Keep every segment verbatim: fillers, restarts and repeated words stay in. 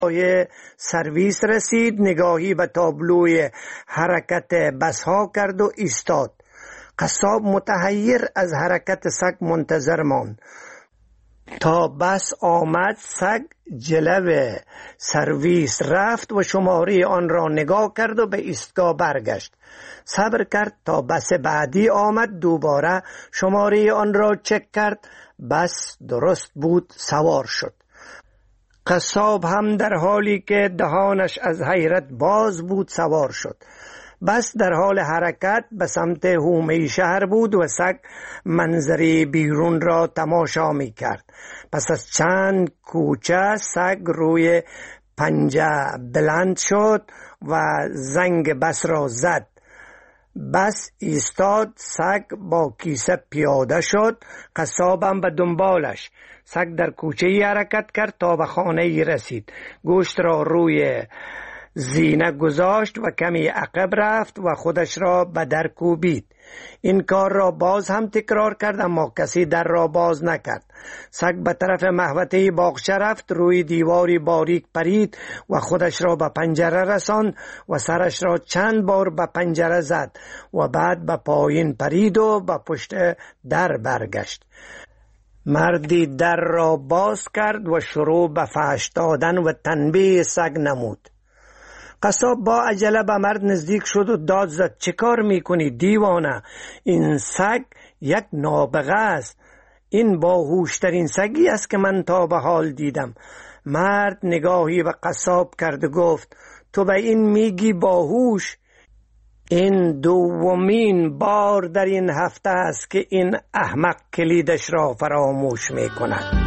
سرویس رسید، نگاهی به تابلوی حرکت بس ها کرد و ایستاد. قصاب متحیر از حرکت سگ منتظر ماند تا بس آمد. سگ جلو سرویس رفت و شماره آن را نگاه کرد و به ایستگاه برگشت. صبر کرد تا بس بعدی آمد، دوباره شماره آن را چک کرد. بس درست بود، سوار شد. قصاب هم در حالی که دهانش از حیرت باز بود سوار شد. بس در حال حرکت به سمت حومه شهر بود و سگ منظری بیرون را تماشا می کرد. پس از چند کوچه سگ روی پنجه بلند شد و زنگ بس را زد. بس ایستاد. سگ با کیسه پیاده شد، قصابم به دنبالش. سگ در کوچه ای حرکت کرد تا به خانه ای رسید. گوشت را روی زینه گذاشت و کمی عقب رفت و خودش را به در کوبید. این کار را باز هم تکرار کرد اما کسی در را باز نکرد. سگ به طرف محوطه باغچه رفت، روی دیواری باریک پرید و خودش را به پنجره رساند و سرش را چند بار به پنجره زد و بعد به پایین پرید و به پشت در برگشت. مردی در را باز کرد و شروع به فحش دادن و تنبیه سگ نمود. قصاب با عجله به مرد نزدیک شد و داد زد: چه کار میکنی دیوانه؟ این سگ یک نابغه است. این باهوشترین سگی است که من تا به حال دیدم. مرد نگاهی به قصاب کرد و گفت: تو به این میگی باهوش؟ این دومین بار در این هفته است که این احمق کلیدش را فراموش میکند.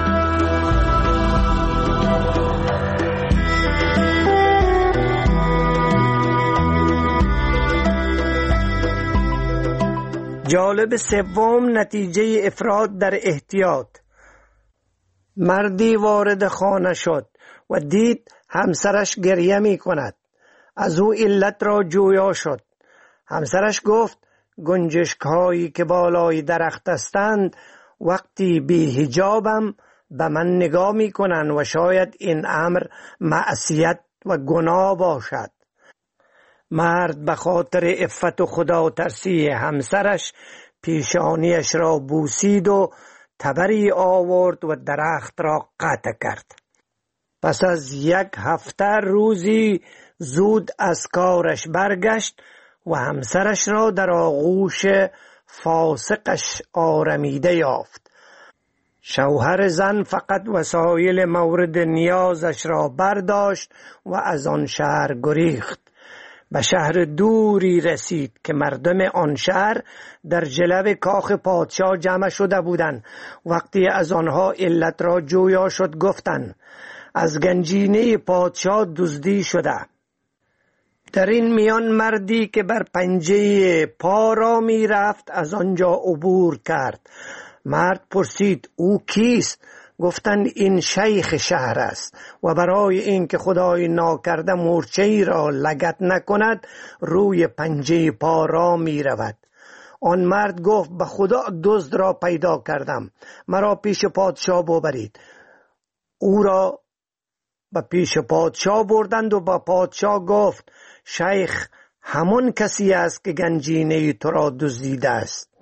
جالب سوم، نتیجه افراط در احتیاط. مردی وارد خانه شد و دید همسرش گریه می کند. از او علت را جویا شد. همسرش گفت: گنجشک هایی که بالای درخت هستند وقتی بی حجابم به من نگاه می کنند و شاید این امر معصیت و گناه باشد. مرد به خاطر عفت و خدا ترسی همسرش پیشانیش را بوسید و تبری آورد و درخت را قطع کرد. پس از یک هفته روزی زود از کارش برگشت و همسرش را در آغوش فاسقش آرمیده یافت. شوهر زن فقط وسایل مورد نیازش را برداشت و از آن شهر گریخت. به شهر دوری رسید که مردم آن شهر در جلو کاخ پادشاه جمع شده بودند. وقتی از آنها علت را جویا شد گفتند: از گنجینه پادشاه دزدی شده. در این میان مردی که بر پنجه پا را می رفت از آنجا عبور کرد. مرد پرسید: او کیست؟ گفتند: این شیخ شهر است و برای اینکه خدای ناکرده مورچه‌ای را لگد نکند روی پنجه پا را می رود. آن مرد گفت: به خدا دزد را پیدا کردم، مرا پیش پادشاه ببرید. او را به پیش پادشاه بردند و با پادشاه گفت: شیخ همان کسی است که گنجینه تو را دزدیده است.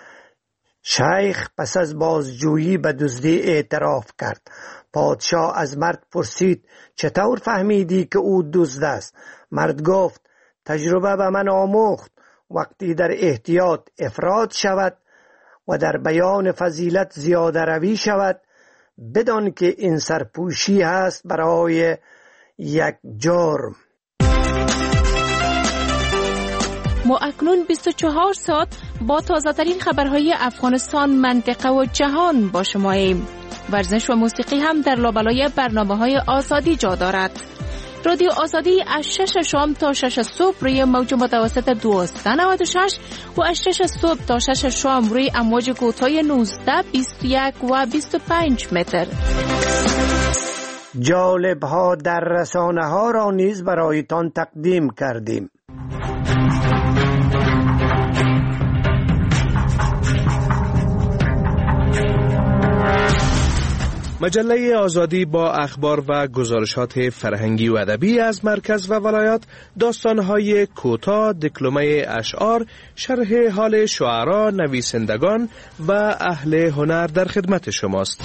شیخ پس از بازجویی به دزدی اعتراف کرد. پادشاه از مرد پرسید: چطور فهمیدی که او دزد است؟ مرد گفت: تجربه به من آموخت وقتی در احتیاط افراط شود و در بیان فضیلت زیاده روی شود بدان که این سرپوشی هست برای یک جرم. ما اکنون بیست و چهار ساعت با تازه‌ترین خبرهای افغانستان، منطقه و جهان با شماییم. ورزش و موسیقی هم در لابلای برنامه‌های آزادی جا دارد. رادیو آزادی از شش شام تا شش صبح روی موج متوسط دویست و نود و شش و از شش صبح تا شش شام روی امواج کوتاه نوزده، بیست و یک و بیست و پنج متر. جالب ها در رسانه ها را نیز برایتان تقدیم کردیم. مجله آزادی با اخبار و گزارشات فرهنگی و ادبی از مرکز و ولایات، داستان‌های کوتاه، دکلمه اشعار، شرح حال شعرا، نویسندگان و اهل هنر در خدمت شماست.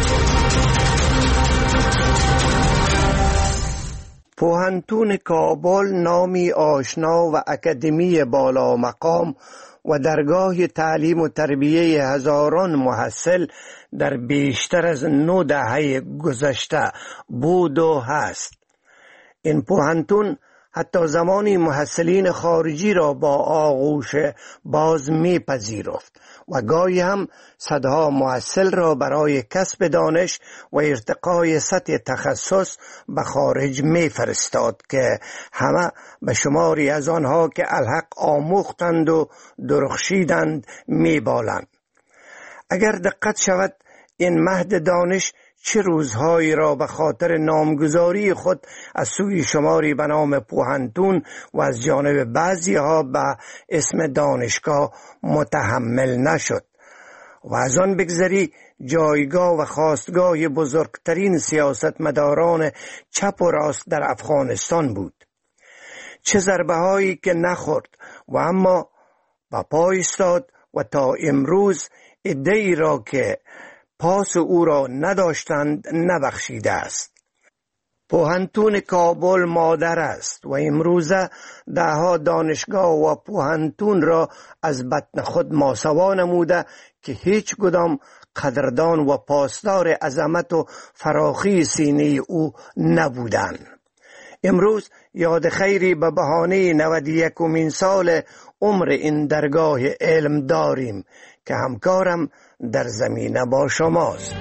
پوهنتون کابل نامی آشنا و اکادمی بالا مقام و درگاه تعلیم و تربیه هزاران محصل در بیشتر از نو دهه گذشته بود و هست. این پوهنتون حتی زمانی محصلین خارجی را با آغوش باز می پذیرفت و گاهی هم صدها محصل را برای کسب دانش و ارتقای سطح تخصص به خارج می فرستاد که همه به شماری از آنها که الحق آموختند و درخشیدند می بالند. اگر دقت شود این مهد دانش چه روزهایی را به خاطر نامگذاری خود از سوی شماری به نام پوهنتون و از جانب بعضی ها به اسم دانشگاه متحمل نشد و از آن بگذری جایگاه و خواستگاه بزرگترین سیاستمداران چپ و راست در افغانستان بود. چه ضربه هایی که نخورد و اما با پا ایستاد و تا امروز عده‌ای را که پاس او را نداشتند نبخشیده است. پوهنتون کابل مادر است و امروزه دهها دانشگاه و پوهنتون را از بطن خود ماسوا نموده که هیچ کدام قدردان و پاسدار عظمت و فراخی سینه او نبودند. امروز یاد خیری به بهانه نود و یکمین سال عمر این درگاه علم داریم که همکارم در زمینه با شماست.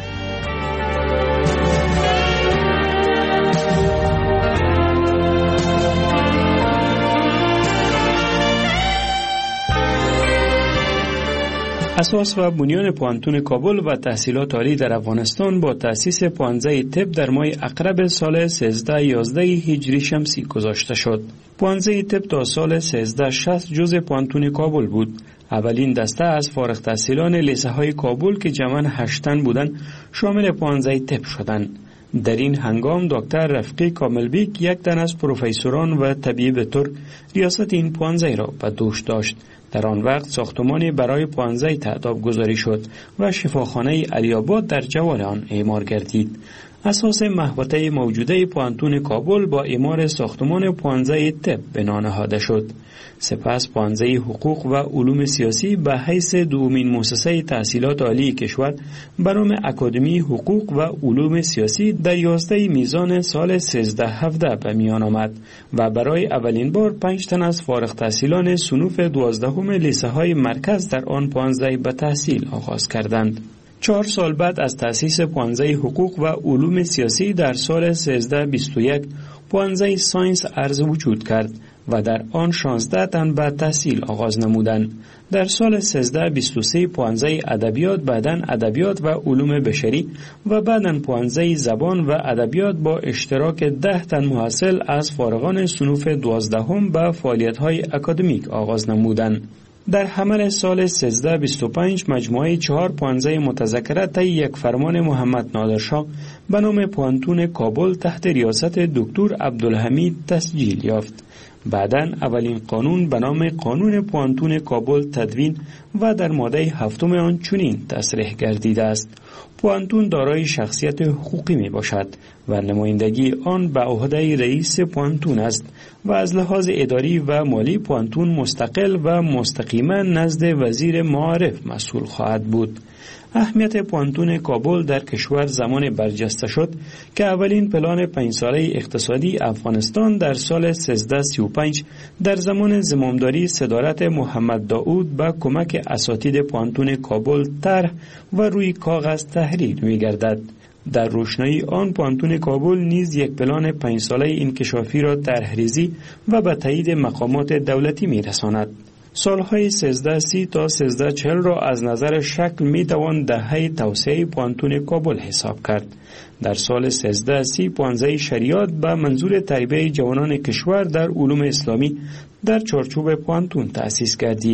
اساس و بنیان پوهنتون کابل و تحصیلات عالی در افغانستان با تأسیس پوهنځی طب در ماه اقرب سال سیزده یازده هجری شمسی گذاشته شد. پوهنځی طب تا سال سیزده شصت جزء پوهنتون کابل بود. اولین دسته از فارغ التحصیلان لیسه های کابل که جمعاً هشت تن بودند شامل پوهنځی طب شدند. در این هنگام دکتر رفیقی کاملبیک یک تن از پروفسوران و طبیب ترک ریاست این پوهنځی را به دوش داشت. در آن وقت ساختمانی برای پوهنځی تعداد گذاری شد و شفاخانه علی‌آباد در جوار آن اعمار گردید. اساس محوطه موجوده پوهنتون کابل با اعمار ساختمان پوهنځی طب بنا نهاده شد. سپس پوهنځی حقوق و علوم سیاسی به حیث دومین مؤسسه تحصیلات عالی کشور به نام اکادمی حقوق و علوم سیاسی در یازده میزان سال سیزده هفده به میان آمد و برای اولین بار پنج تن از فارغ التحصیلان صنوف دوازدهم لیسه های مرکز در آن پوهنځی به تحصیل آغاز کردند. چهار سال بعد از تأسیس پوهنځی حقوق و علوم سیاسی در سال سیزده بیست و یک پوهنځی ساینس عرض وجود کرد و در آن شانزده تن به تحصیل آغاز نمودند. در سال سیزده بیست و سه پوهنځی ادبیات، بعداً ادبیات و علوم بشری و بعداً پوهنځی زبان و ادبیات با اشتراک ده تن محصل از فارغان صنوف دوازدهم به فعالیت‌های اکادمیک آغاز نمودند. در حمل سال سیزده بیست و پنج مجموعه چهار پوهنځی متذکره طی یک فرمان محمد نادرشاه به نام پوهنتون کابل تحت ریاست دکتر عبدالحمید تسجیل یافت. بعداً اولین قانون به نام قانون پوهنتون کابل تدوین و در ماده هفتم آن چنین تصریح گردیده است: پوهنتون دارای شخصیت حقوقی می باشد و نمایندگی آن به عهده رئیس پوهنتون است و از لحاظ اداری و مالی پوهنتون مستقل و مستقیما نزد وزیر معارف مسئول خواهد بود. اهمیت پوهنتون کابل در کشور زمان برجسته شد که اولین پلان پنج ساله اقتصادی افغانستان در سال سیزده سی و پنج در زمان زمامداری صدارت محمد داود با کمک اساتید پوهنتون کابل طرح و روی کاغذ تحریر می‌گردد. در روشنایی آن پوهنتون کابل نیز یک پلان پنج ساله انکشافی را طرح‌ریزی و به تایید مقامات دولتی می‌رساند. سالهای سیزده سی تا سیزده چهل را از نظر شکل می توان دهه توسعه پوهنتون کابل حساب کرد. در سال سیزده سی پوهنځی شریعت به منظور تربیت جوانان کشور در علوم اسلامی در چارچوب پوهنتون تأسیس گردید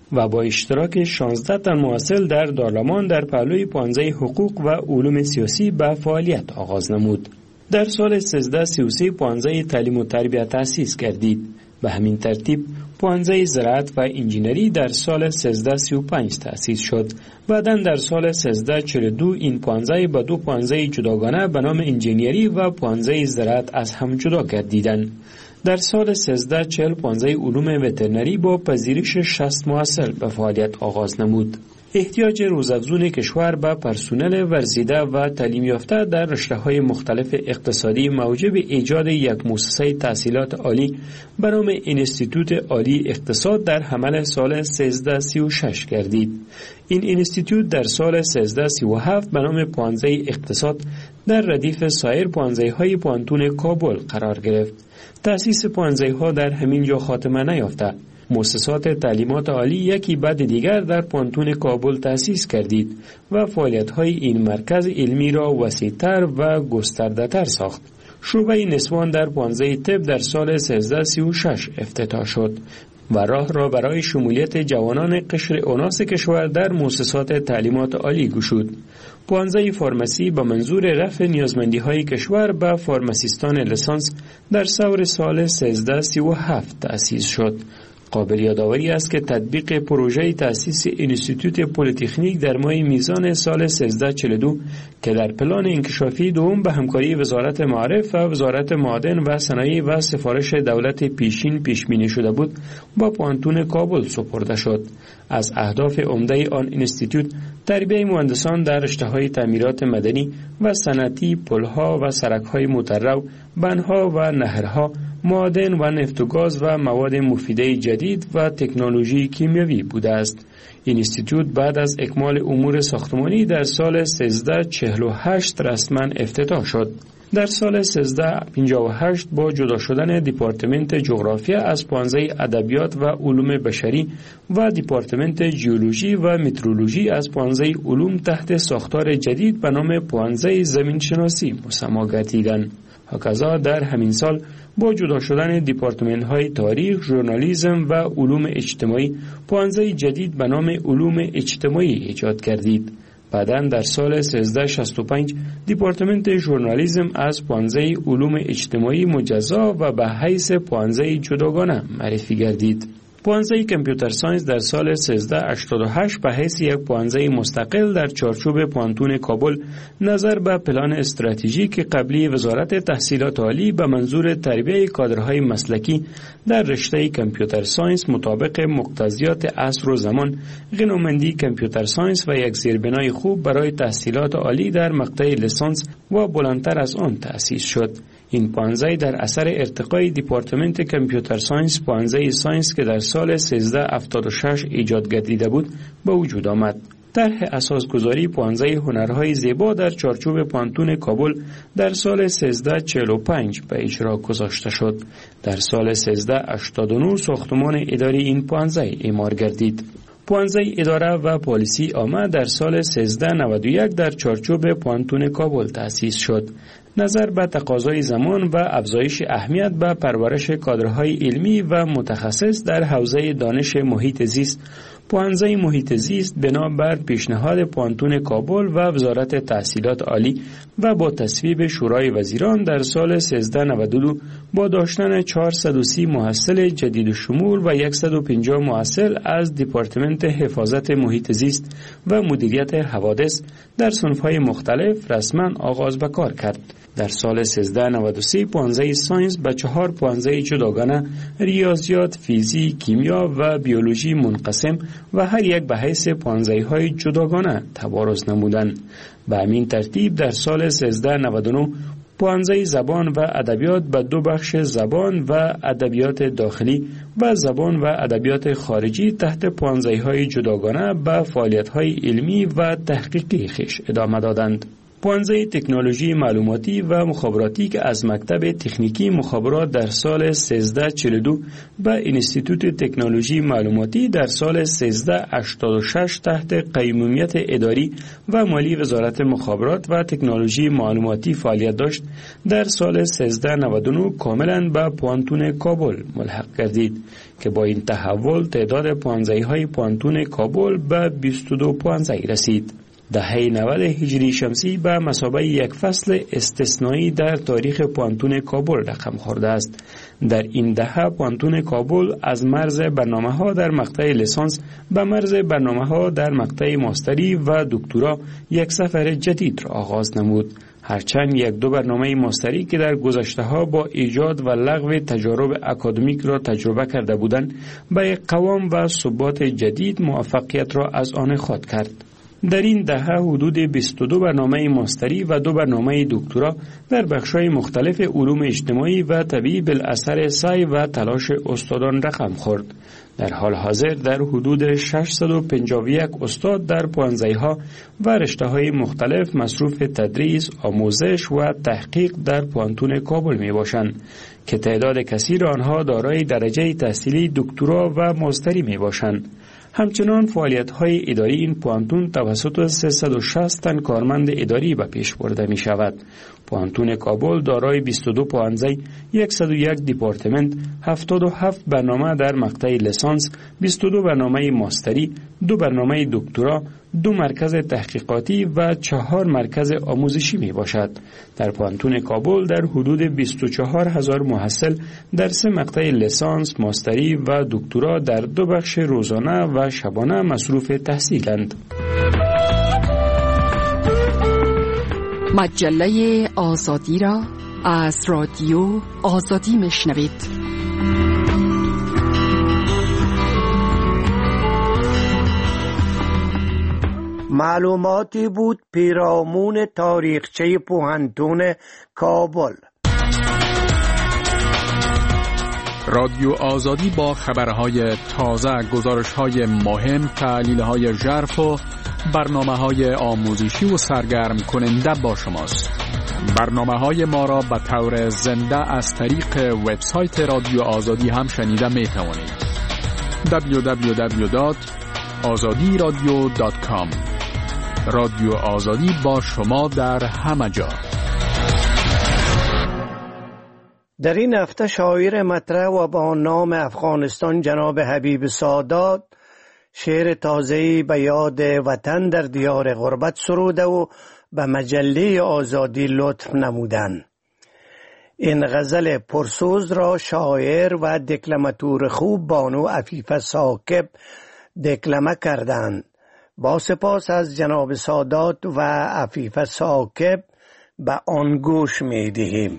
و با اشتراک شانزده تن محصل در دارلمان در پهلوی پانزده حقوق و علوم سیاسی به فعالیت آغاز نمود. در سال سیزده سی و سه پانزده تعلیم و تربیت تأسیس گردید. به همین ترتیب پانزده زراعت و انجینری در سال سیزده سی و پنج تأسیس شد. بعداً در سال سیزده چهل و دو این پانزده به دو پانزده جداگانه به نام انجینری و پانزده زراعت از هم جدا گردیدند. در سال سیزده چهل پانزده علوم وترنری با پذیرش شصت محصل به فعالیت آغاز نمود. احتیاج روزافزون کشور به پرسنل ورزیده و تعلیم یافته در رشته‌های مختلف اقتصادی موجب ایجاد یک مؤسسه تحصیلات عالی به نام انستیتوت عالی اقتصاد در حمل سال سیزده سی و شش گردید. این انستیتوت در سال سیزده سی و هفت به نام پانزده اقتصاد در ردیف سایر پانزده های پانتون کابل قرار گرفت. تأسیس پانزده ها در همین جا خاتمه نیافته. مؤسسات تعلیمات عالی یکی بعد دیگر در پانتون کابل تأسیس کردید و فعالیت‌های این مرکز علمی را وسیع‌تر و گسترده‌تر ساخت. شعبه نسوان در پانزده طب در سال سیزده سی و شش افتتاح شد و راه را برای شمولیت جوانان قشر اوناس کشور در مؤسسات تعلیمات عالی گشود. پانزده فارمسی به منظور رفع نیازمندی‌های کشور به فارماسیستان لیسانس در سور سال سیزده سی و هفت تأسیس شد. قابل یادآوری است که تطبیق پروژه تأسیس انستیتوت پلی‌تکنیک در ماه میزان سال سیزده چهل و دو که در پلان انکشافی دوم به همکاری وزارت معارف و وزارت معادن و صنایع و سفارش دولت پیشین پیش بینی شده بود با پانتون کابل سپرده شد. از اهداف عمده آن انستیتوت تربیت مهندسان در رشته‌های تعمیرات مدنی و صنعتی، پل‌ها و سرک‌های مترو، بندها و نهرها، معادن و نفت و گاز و مواد مفیده جدید و تکنولوژی کیمیایی بوده است. این انستیتوت بعد از اکمال امور ساختمانی در سال سیزده چهل و هشت رسما افتتاح شد. در سال سیزده پنجاه و هشت با جدا شدن دیپارتمنت جغرافیا از پانزده ادبیات و علوم بشری و دیپارتمنت ژئولوژی و مترولوژی از پانزده علوم تحت ساختار جدید به نام پانزده زمین شناسی مسما گردیدند. هکذا در همین سال با جدا شدن دیپارتمنت های تاریخ، ژورنالیسم و علوم اجتماعی پانزده جدید به نام علوم اجتماعی ایجاد گردید. بعداً در سال سیزده شصت و پنج دیپارتمنت ژورنالیسم از پانزده علوم اجتماعی مجزا و به حیث پانزده جداگانه معرفی گردید. پانزده کامپیوتر ساینس در سال سیزده هشتاد و هشت به حیث یک پانزده مستقل در چارچوب پانتون کابل نظر به پلان استراتژیک قبلی وزارت تحصیلات عالی به منظور تربیت کادرهای مسلکی در رشته کامپیوتر ساینس مطابق مقتضیات عصر و زمان، غنامندی کامپیوتر ساینس و یک زیربنای خوب برای تحصیلات عالی در مقطع لیسانس و بلندتر از آن تأسیس شد. این پانزده در اثر ارتقای دیپارتمنت کامپیوتر ساینس پانزده ساینس که در سال سیزده هفتاد و شش ایجاد گردیده بود به وجود آمد. طرح اساسگذاری پانزده هنرهای زیبا در چارچوب پانتون کابل در سال سیزده چهل و پنج به اجرا گذاشته شد. در سال سیزده هشتاد و نه ساختمان اداری این پانزده اعمار گردید. پانزده اداره و پالیسی عامه در سال سیزده نود و یک در چارچوب پانتون کابل تأسیس شد. نظر به تقاضای زمان و افزایش اهمیت به پرورش کادرهای علمی و متخصص در حوزه دانش محیط زیست، پانزده محیط زیست بنابر پیشنهاد پانتون کابل و وزارت تحصیلات عالی و با تصویب شورای وزیران در سال سیزده نود و دو با داشتن چهارصد و سی محصل جدید شمول و صد و پنجاه محصل از دیپارتمنت حفاظت محیط زیست و مدیریت حوادث در صنف‌های مختلف رسما آغاز به کار کرد. در سال سیزده نود و سه پانزده ساینس به چهار پانزده جداگانه ریاضیات، فیزیک، کیمیا و بیولوژی منقسم و هر یک به حیث پانزده های جداگانه تبارز نمودند. به همین ترتیب در سال سیزده نود و نه پانزده زبان و ادبیات به دو بخش زبان و ادبیات داخلی و زبان و ادبیات خارجی تحت پانزده های جداگانه به فعالیت های علمی و تحقیقی خویش ادامه دادند. پانزده تکنولوژی معلوماتی و مخابراتی که از مکتب تکنیکی مخابرات در سال سیزده چهل و دو به انستیتوت تکنولوژی معلوماتی در سال سیزده هشتاد و شش تحت قیمومیت اداری و مالی وزارت مخابرات و تکنولوژی معلوماتی فعالیت داشت، در سال سیزده نود و نه کاملا به پوانتون کابل ملحق گردید که با این تحول تعداد پانزده های پوانتون کابل به بیست و دو پانزده رسید. دهه نود هجری شمسی به مثابه یک فصل استثنایی در تاریخ پوانتون کابل رقم خورده است. در این دهه پوانتون کابل از مرز برنامه‌ها در مقطع لیسانس به مرز برنامه‌ها در مقطع ماستری و دکترا یک سفر جدید را آغاز نمود. هرچند یک دو برنامه ماستری که در گذشته‌ها با ایجاد و لغو تجارب اکادمیک را تجربه کرده بودند، به یک قوام و ثبات جدید موفقیت را از آن خود کرد. در این دهه حدود بیست و دو برنامه ماستری و دو برنامه دکترا در بخش‌های مختلف علوم اجتماعی و طبیعی بالاثر سعی و تلاش استادان رقم خورد. در حال حاضر در حدود ششصد و پنجاه و یک استاد در پانزده‌ها و رشته‌های مختلف مصروف تدریس، آموزش و تحقیق در پوانتون کابل میباشند که تعداد کثیر آنها دارای درجه تحصیلی دکترا و ماستری میباشند. همچنان فعالیت‌های اداری این پوانتون توسط سیصد و شصت تن کارمند اداری به پیش برده می شود. پوانتون کابل دارای بیست و دو پانزده، صد و یک دیپارتمنت، هفتاد و هفت برنامه در مقطع لیسانس، بیست و دو برنامه ماستری، دو برنامه دکترا، دو مرکز تحقیقاتی و چهار مرکز آموزشی می باشد. در پوانتون کابل در حدود بیست و چهار هزار محصل در سه مقطع لیسانس، ماستری و دکترا در دو بخش روزانه و شبانه مصروف تحصیلند. مجله آزادی را از رادیو آزادی میشنوید. معلوماتی بود پیرامون تاریخچه پوهنتون کابل. رادیو آزادی با خبرهای تازه، گزارش‌های مهم، تحلیل‌های ژرف و برنامه‌های آموزشی و سرگرم کننده با شماست. برنامه‌های ما را به طور زنده از طریق وبسایت رادیو آزادی هم شنیده می‌توانید. دبلیو دبلیو دبلیو دات آزادی رادیو دات کام. رادیو آزادی با شما در همه جا. در این هفته شاعر مطرح و با نام افغانستان جناب حبیب سادات شعر تازه‌ای به یاد وطن در دیار غربت سروده و به مجله آزادی لطف نمودند. این غزل پرسوز را شاعر و دکلماتور خوب بانو عفیفه ثاقب دکلمه کردند. با سپاس از جناب سادات و عفیفه ثاقب به آن گوش می دهیم.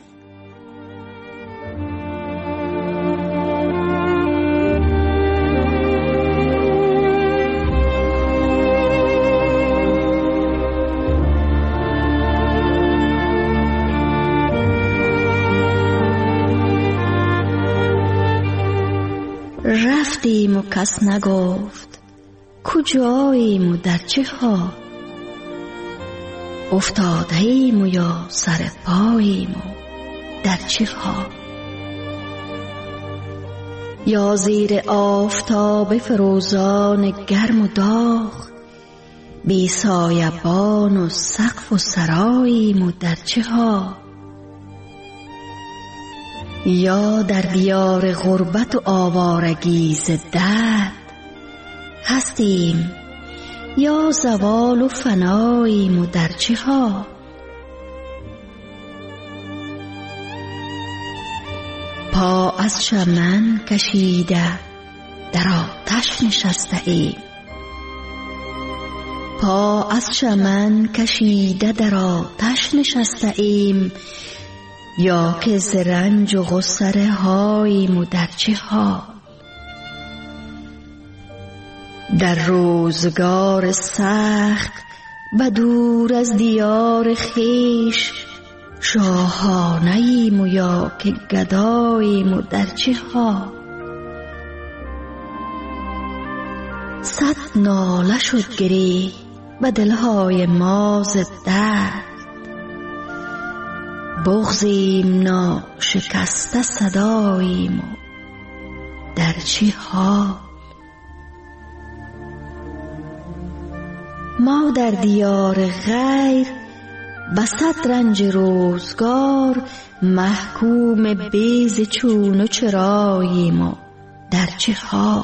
رفتیم و کس نگفت کجاییم و در چه ها، افتاده‌ایم و یا سر پاییم و در چه ها، یا زیر آفتاب فروزان گرم و داغ، بی سایبان و سقف و سراییم و در چه ها، یا در دیار غربت و آوارگی ز درد هستیم، یا زوال و فناییم و در چه ها، پا از چمن کشیده در آتش نشسته ایم، پا از چمن کشیده در آتش نشسته ایم، یا که ز رنج و غصه هاییم و در چه ها، در روزگار سخت و دور از دیار خویش، شاهانه ایم و یا که گداییم و در چه ها، صد ناله شد گری و دلهای ما ز درد، بغضیم ناشکسته صداییم و در چه حال. ما در دیار غیر بسط رنج روزگار محکوم بیز چون و چراییم و در چه حال.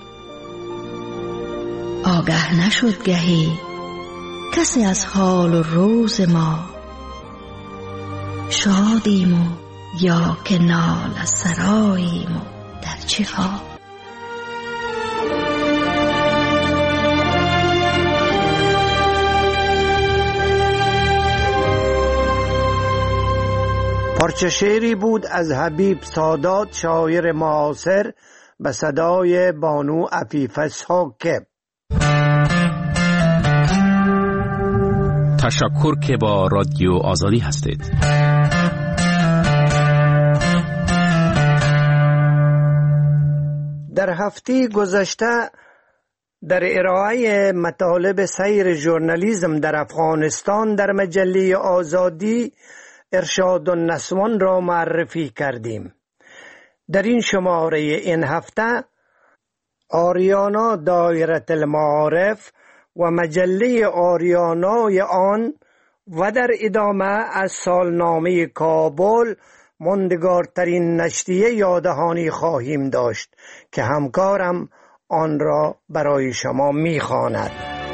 آگه نشد گهی کسی از حال و روز ما، شادیم و یا که ناله سراییم و در چه حال. پارچه شعری بود از حبیب سادات شاعر معاصر به صدای بانو عفیفه ساکب. تشکر که با رادیو آزادی هستید. در هفته گذشته در ارائه مطالب سیر ژورنالیسم در افغانستان در مجله آزادی ارشاد النسوان را معرفی کردیم. در این شماره این هفته آریانا دایره المعارف و مجله آریانای آن و در ادامه از سالنامه کابل ماندگارترین نشریه یادهانی خواهیم داشت که همکارم آن را برای شما می‌خواند.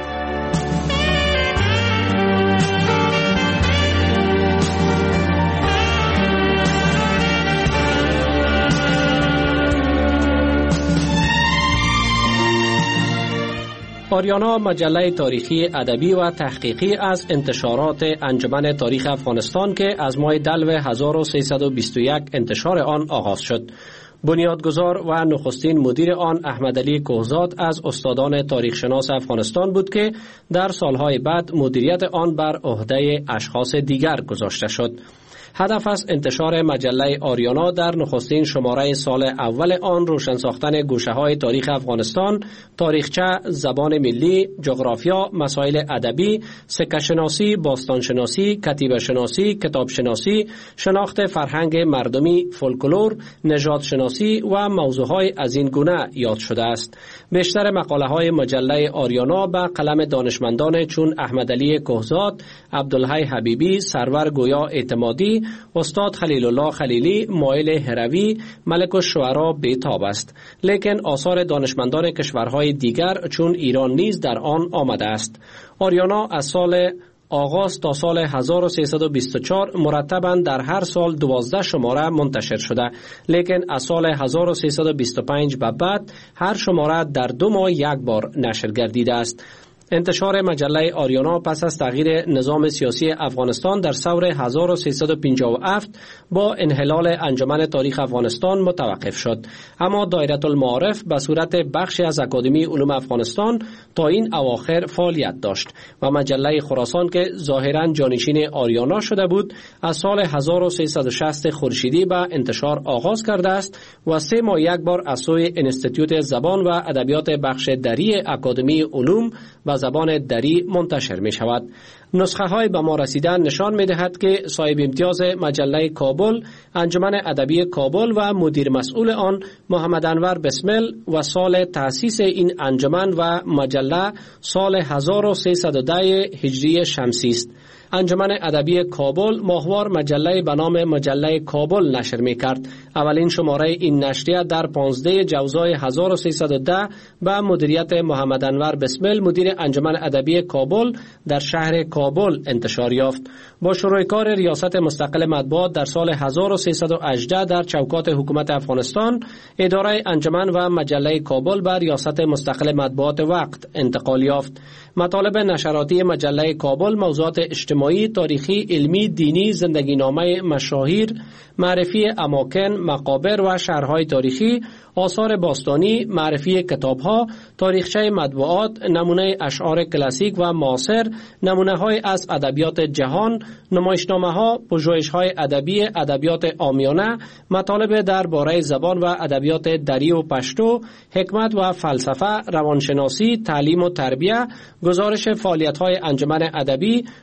آریانا مجله تاریخی ادبی و تحقیقی از انتشارات انجمن تاریخ افغانستان که از ماه دلو هزار و سیصد و بیست و یک انتشار آن آغاز شد. بنیادگذار و نخستین مدیر آن احمدعلی کهزاد از استادان تاریخ شناس افغانستان بود که در سالهای بعد مدیریت آن بر عهده اشخاص دیگر گذاشته شد. هدف از انتشار مجله آریانا در نخستین شماره سال اول آن روشن ساختن گوشه‌های تاریخ افغانستان، تاریخچه، زبان ملی، جغرافیا، مسائل ادبی، سکه‌شناسی، باستانشناسی، کتیبه‌شناسی، کتابشناسی، شناخت فرهنگ مردمی، فولکلور، نژادشناسی و موضوعهای از این گونه یاد شده است. بیشتر مقاله‌های مجله آریانا به قلم دانشمندان چون احمدعلی کهزاد، عبدالحی حبیبی، سرور گویا اعتمادی، استاد خلیل الله خلیلی، مایل هروی، ملک الشعرا بیتاب است. لیکن آثار دانشمندان کشورهای دیگر چون ایران نیز در آن آمده است. آریانا از سال آغاز تا سال هزار و سیصد و بیست و چهار مرتباً در هر سال دوازده شماره منتشر شده، لیکن از سال هزار و سیصد و بیست و پنج به بعد هر شماره در دو ماه یک بار نشر گردیده است. انتشار مجله آریانا پس از تغییر نظام سیاسی افغانستان در ثور هزار و سیصد و پنجاه و هفت با انحلال انجمن تاریخ افغانستان متوقف شد، اما دایره المعارف به صورت بخشی از اکادمی علوم افغانستان تا این اواخر فعالیت داشت و مجله خراسان که ظاهراً جانشین آریانا شده بود از سال هزار و سیصد و شصت خورشیدی به انتشار آغاز کرده است و سه ماه یک بار از سوی انستیتوت زبان و ادبیات بخش دری اکادمی علوم و زبان دری منتشر می شود. نسخه های به ما رسیدن نشان می دهد که صاحب امتیاز مجله کابل، انجمن ادبی کابل و مدیر مسئول آن محمد انور بسمل و سال تأسیس این انجمن و مجله سال هزار و سیصد و ده هجری شمسی است. انجمن ادبی کابل ماهوار مجله به نام مجله کابل نشر می کرد. اولین شماره این نشریه در پانزده جوزای هزار و سیصد و ده به مدیریت محمد انور بسمل مدیر انجمن ادبی کابل در شهر کابل انتشار یافت. با شروع کار ریاست مستقل مطبوعات در سال هزار و سیصد و هجده در چوکات حکومت افغانستان، اداره انجمن و مجله کابل به ریاست مستقل مطبوعات وقت انتقال یافت. مطالب نشراتی مجله کابل موضوعات اجتماعی، تاریخی، علمی، دینی، زندگینامه مشاهیر، معرفی اماکن، مقابر و شهرهای تاریخی، آثار باستانی، معرفی کتابها، تاریخچه مطبوعات، نمونه اشعار کلاسیک و معاصر، نمونه‌های از ادبیات جهان، نمایشنامه‌ها، پژوهش‌های ادبی، ادبیات عامیانه، مطالب درباره زبان و ادبیات دری و پشتو، حکمت و فلسفه، روانشناسی، تعلیم و تربیت، گزارش فعالیت‌های انجمن ادبی، ورزش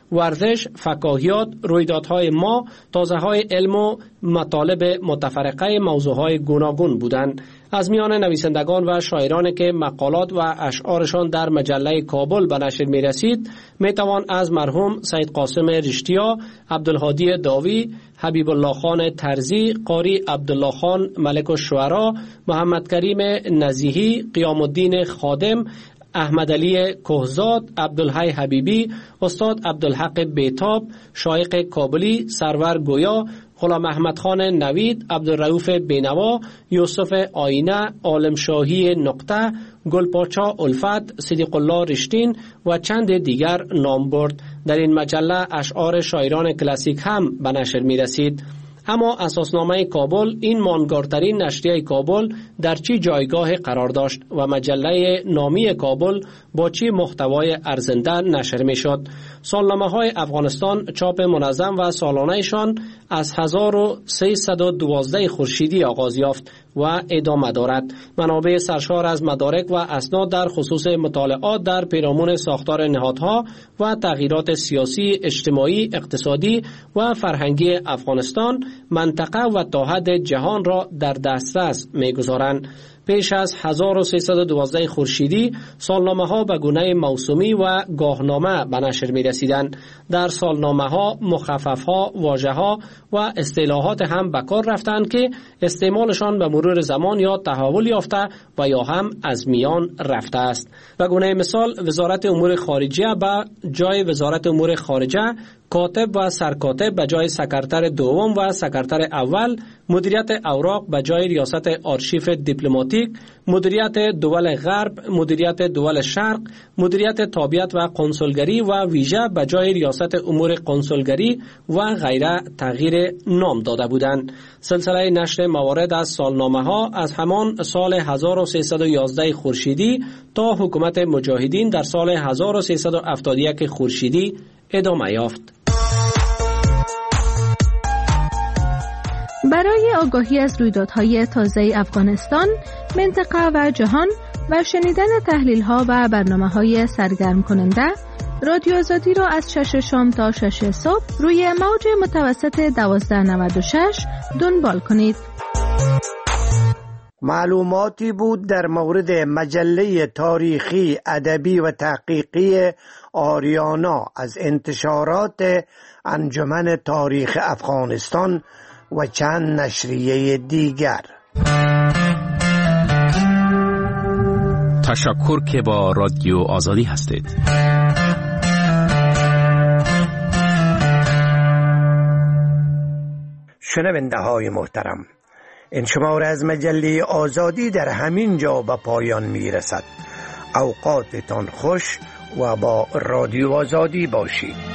گزارش، فکاهیات، رویدادهای ما، تازه‌های علم و مطالب متفرقه موضوعهای گوناگون بودند. از میان نویسندگان و شاعرانی که مقالات و اشعارشان در مجله کابل به نشر می رسید می توان از مرحوم سید قاسم رشتیا، عبدالهادی داوی، حبیب الله خان ترزی، قاری عبدالله خان ملک الشعرا، محمد کریم نزیهی، قیام الدین خادم، احمد علی کهزاد، عبدالحی حبیبی، استاد عبدالحق بیتاب، شایق کابلی، سرور گویا، غلام احمد خان نوید، عبدالرؤوف بینوا، یوسف آینه، عالم شاهی نقطه، گلپاچا الفت، صدیق الله رشتین و چند دیگر نام برد. در این مجله اشعار شاعران کلاسیک هم به نشر می رسید. اما اساسنامه کابل، این ماندگارترین نشریه کابل، در چی جایگاه قرار داشت و مجله نامی کابل با چی محتوای ارزنده نشر می شد؟ سالنامه های افغانستان چاپ منظم و سالانهشان از هزار و سیصد و دوازده خورشیدی آغاز یافت و ادامه دارد. منابع سرشار از مدارک و اسناد در خصوص مطالعات در پیرامون ساختار نهادها و تغییرات سیاسی، اجتماعی، اقتصادی و فرهنگی افغانستان، منطقه و تا حد جهان را در دسترس می‌گذارند. پیش از هزار و سیصد و دوازده خورشیدی سالنامه ها به گونه موسومی و گاهنامه به نشر می رسیدند. در سالنامه ها مخفف ها، واژه ها و اصطلاحات هم به کار رفتند که استعمالشان به مرور زمان یا تحول یافته و یا هم از میان رفته است. به گونه مثال وزارت امور خارجه به جای وزارت امور خارجه، کاتب و سرکاتب به جای سکرتر دوم و سکرتر اول، مدیریت اوراق به جای ریاست آرشیف دیپلماتیک، مدیریت دول غرب، مدیریت دول شرق، مدیریت تابعیت و قنسولگری و ویژه به جای ریاست امور قنسولگری و غیره تغییر نام داده بودند. سلسله نشر موارد از سالنامه ها از همان سال هزار و سیصد و یازده خورشیدی تا حکومت مجاهدین در سال هزار و سیصد و هفتاد و یک خورشیدی ادامه یافت. برای آگاهی از رویدادهای تازه افغانستان، منطقه و جهان و شنیدن تحلیل‌ها و برنامه‌های سرگرم کننده، رادیو آزادی را از شش شام تا شش صبح روی موج متوسط دوازده نود و شش دنبال کنید. معلوماتی بود در مورد مجله تاریخی، ادبی و تحقیقی آریانا از انتشارات انجمن تاریخ افغانستان و چند نشریه دیگر. تشکر که با رادیو آزادی هستید. شنونده های محترم، این شماره از مجله آزادی در همین جا به پایان می رسد. اوقاتتان خوش و با رادیو آزادی باشید.